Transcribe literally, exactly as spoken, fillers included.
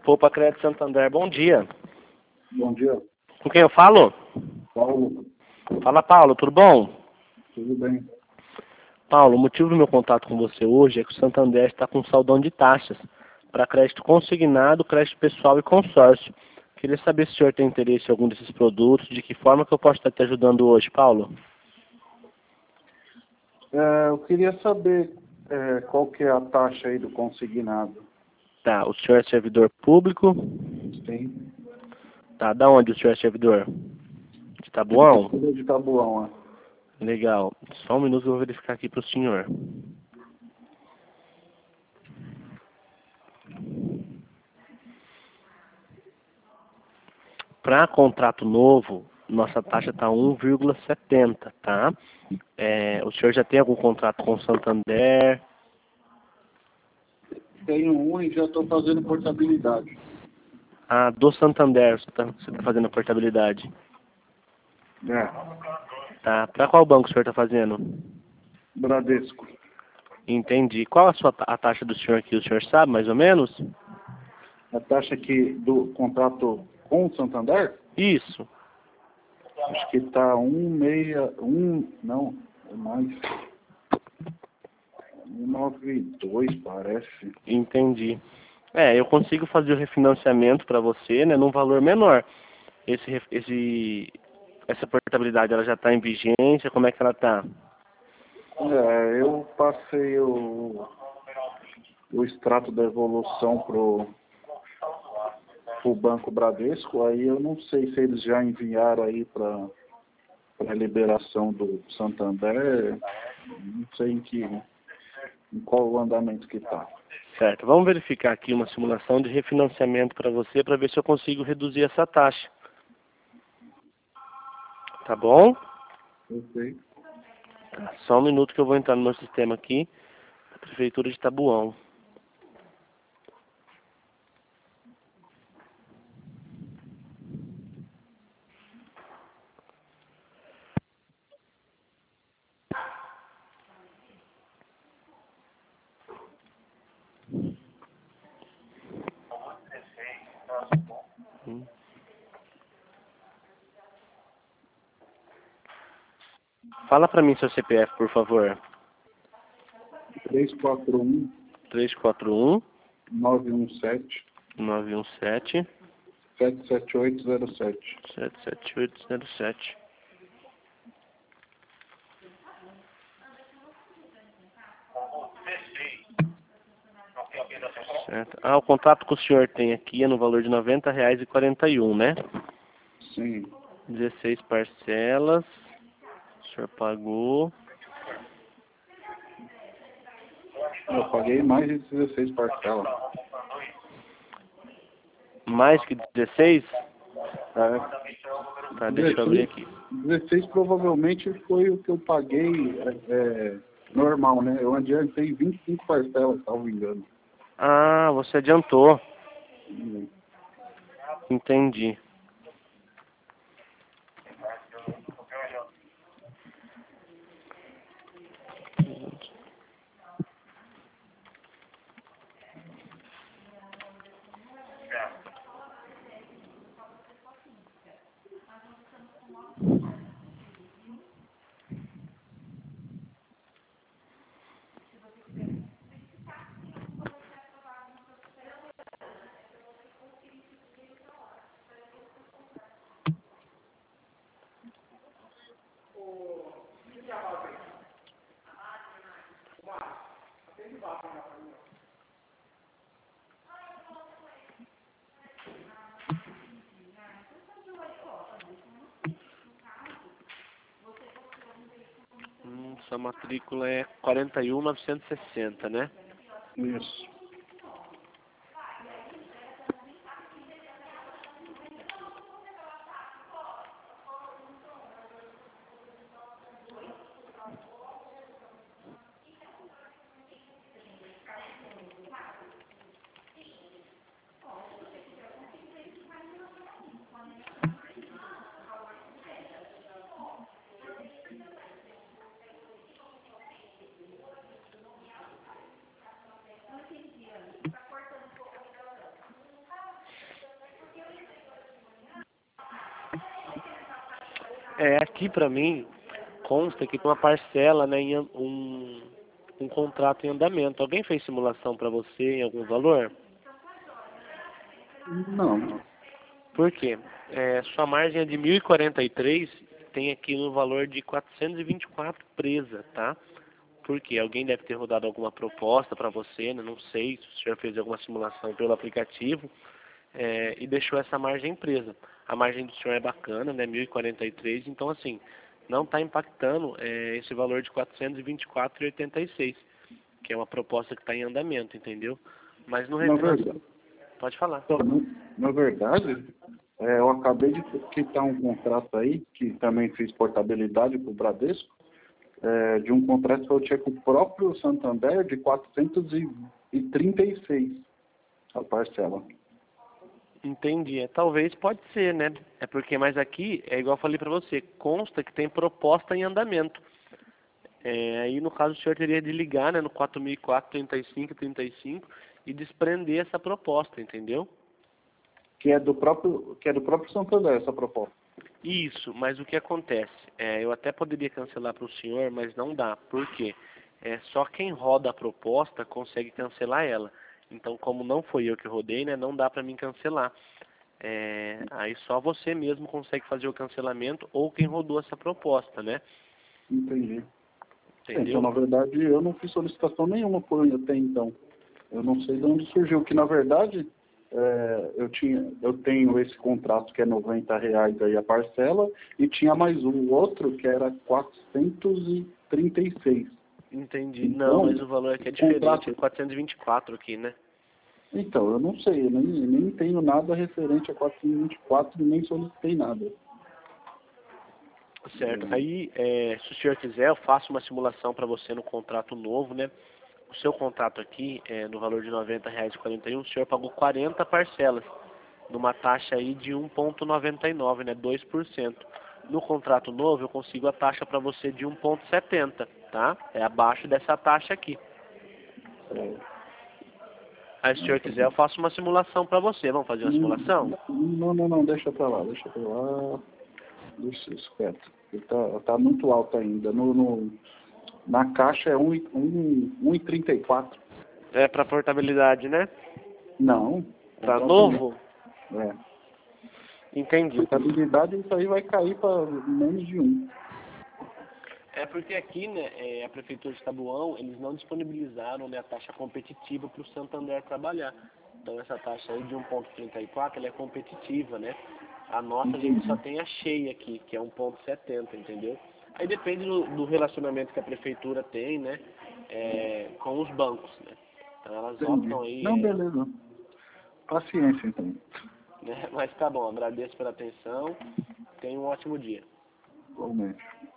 Poupa Crédito Santander, bom dia. Bom dia, Com quem eu falo? Paulo. Fala, Paulo, tudo bom? Tudo bem? Paulo, o motivo do meu contato com você hoje é que o Santander está com saldão de taxas para crédito consignado, crédito pessoal e consórcio. Queria saber se o senhor tem interesse em algum desses produtos, de que forma que eu posso estar te ajudando hoje, Paulo? É, eu queria saber é, qual que é a taxa aí do consignado. Tá, o senhor é servidor público? Sim. Tá, da onde o senhor é servidor? De Taboão? Prefeitura de Taboão, é. Legal. Só um minuto que eu vou verificar aqui para o senhor. Para contrato novo, nossa taxa está um vírgula setenta, tá? É, o senhor já tem algum contrato com o Santander? Tenho um e já estou fazendo portabilidade. Ah, do Santander, você está você tá fazendo a portabilidade. É, Tá. Para qual banco o senhor está fazendo? Bradesco. Entendi. Qual a sua ta- a taxa do senhor aqui? O senhor sabe, mais ou menos? A taxa aqui do contrato com o Santander, Isso. acho que está um meia, um, não, é mais, um nove dois parece. Entendi. É, eu consigo fazer o refinanciamento para você, né, num valor menor. Esse, ref- esse, essa portabilidade, ela já está em vigência? Como é que ela está? É, eu passei o, o extrato da evolução pro, pro Banco Bradesco, aí eu não sei se eles já enviaram aí para a liberação do Santander, não sei em que, em qual o andamento que está. Certo. Vamos verificar aqui uma simulação de refinanciamento para você, para ver se eu consigo reduzir essa taxa. Tá bom? Ok. Tá, só um minuto que eu vou entrar no meu sistema aqui, Prefeitura de Taboão. Hum. Fala para mim seu C P F, por favor. três quatro um, três quatro um, nove um sete, nove um sete, sete sete oito zero sete. sete sete oito zero sete. Certo. Ah, o contrato que o senhor tem aqui é no valor de noventa reais e quarenta e um, né? Sim. dezesseis parcelas. O senhor pagou. Eu paguei mais de dezesseis parcelas. Mais que dezesseis? É, Tá, deixa eu abrir aqui. dezesseis provavelmente foi o que eu paguei é, é, normal, né? Eu adiantei vinte e cinco parcelas, salvo engano. Ah, você adiantou. Hum. Entendi. Hum, sua matrícula é quarenta e um mil novecentos e sessenta, né? Isso. É, aqui para mim consta que tem uma parcela, né, em an- um, um contrato em andamento. Alguém fez simulação para você em algum valor? Não, não. Por quê? É, sua margem é de mil e quarenta e três, tem aqui no valor de quatrocentos e vinte e quatro presa, tá? Por quê? Alguém deve ter rodado alguma proposta para você, né? Não sei se o senhor fez alguma simulação pelo aplicativo, é, e deixou essa margem presa. A margem do senhor é bacana, né? mil e quarenta e três, então assim, não está impactando é, esse valor de quatrocentos e vinte e quatro vírgula oitenta e seis, que é uma proposta que está em andamento, entendeu? Mas no Na refinançamento... verdade, Pode falar. na verdade é, eu acabei de quitar um contrato aí, que também fiz portabilidade para o Bradesco, é, de um contrato que eu tinha com o próprio Santander de quatrocentos e trinta e seis a parcela. Entendi. É, talvez pode ser, né? É porque, mas aqui, é igual eu falei para você, consta que tem proposta em andamento. É, aí, no caso, o senhor teria de ligar, né, no quatro mil e quatro, trinta e cinco, trinta e cinco e desprender essa proposta, entendeu? Que é do próprio, que é do próprio Santander, essa proposta. Isso, mas o que acontece? É, eu até poderia cancelar para o senhor, mas não dá. Por quê? É, só quem roda a proposta consegue cancelar ela. Então, como não foi eu que rodei, né, não dá para mim cancelar. É, aí só você mesmo consegue fazer o cancelamento ou quem rodou essa proposta, né? Entendi. É, então, Entendeu? na verdade, eu não fiz solicitação nenhuma por até então. Eu não sei de onde surgiu, que na verdade é, eu, tinha, eu tenho esse contrato que é noventa reais aí a parcela e tinha mais um outro que era quatrocentos e trinta e seis. Entendi. Não, Então, mas o valor aqui é o diferente. É contrato... quatrocentos e vinte e quatro aqui, né? Então, eu não sei, eu nem, nem tenho nada referente a quatrocentos e vinte e quatro, nem solicitei nada. Certo. Aí, é, se o senhor quiser, eu faço uma simulação para você no contrato novo, né? O seu contrato aqui, é, no valor de noventa reais e quarenta e um, o senhor pagou quarenta parcelas, numa taxa aí de um vírgula noventa e nove, né? dois por cento. No contrato novo, eu consigo a taxa para você de um vírgula setenta, tá? É abaixo dessa taxa aqui. É, Aí, se o senhor quiser, eu faço uma simulação para você. Vamos fazer uma simulação? não, não, não, deixa pra lá, deixa pra lá. Deixa isso quieto. Ele tá, tá muito alto ainda. No, no, na caixa é um e trinta e quatro. É para portabilidade, né? Não. Tá Contrato novo? É. Entendi. Portabilidade, isso aí vai cair para menos de um. É porque aqui, né, é, a Prefeitura de Taboão, eles não disponibilizaram, né, a taxa competitiva para o Santander trabalhar. Então essa taxa aí de um vírgula trinta e quatro, ela é competitiva, né? A nossa a gente só Entendi. tem a cheia aqui, que é um vírgula setenta, entendeu? Aí depende do, do relacionamento que a Prefeitura tem, né, é, com os bancos, né? Então elas Entendi. optam aí, Não, é, beleza. Paciência, então. né? Mas tá bom, agradeço pela atenção, tenha um ótimo dia. Igualmente.